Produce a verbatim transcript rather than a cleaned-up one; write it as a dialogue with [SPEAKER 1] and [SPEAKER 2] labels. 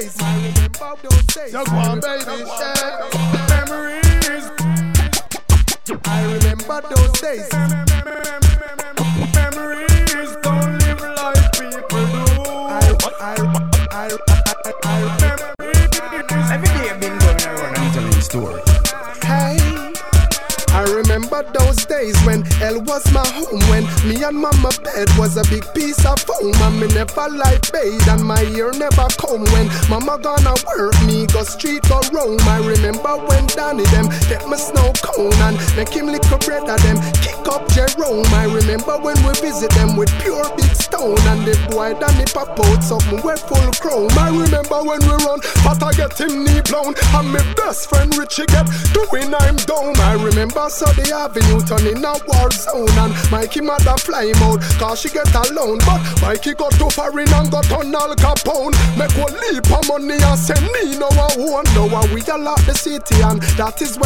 [SPEAKER 1] days. I remember those days.
[SPEAKER 2] So go on, baby.
[SPEAKER 1] Memories. I remember those days. Memories don't live like people do. I, I, I, I, I remember.
[SPEAKER 3] Every day I've been going around and telling stories.
[SPEAKER 1] Hey, I remember those days when hell was my home, when me and mama bed was a big piece of foam, and me never like bathe and my ear never comb. When mama gonna work, me go street go roam. I remember when Danny them get my snow cone and make him lick a bread of them kick up Jerome. I remember when we visit them with pure big stone, and the boy Danny pop out something we full chrome. I remember when we run, but I get him knee blown, and my best friend Richie get doing I'm down. I remember so the avenue turning a war zone, and Mikey mother fly mode cause she get alone. But Mikey got to foreign and got on Al Capone. Make one leap of money and send me no one. Now we a lot the city, and that is when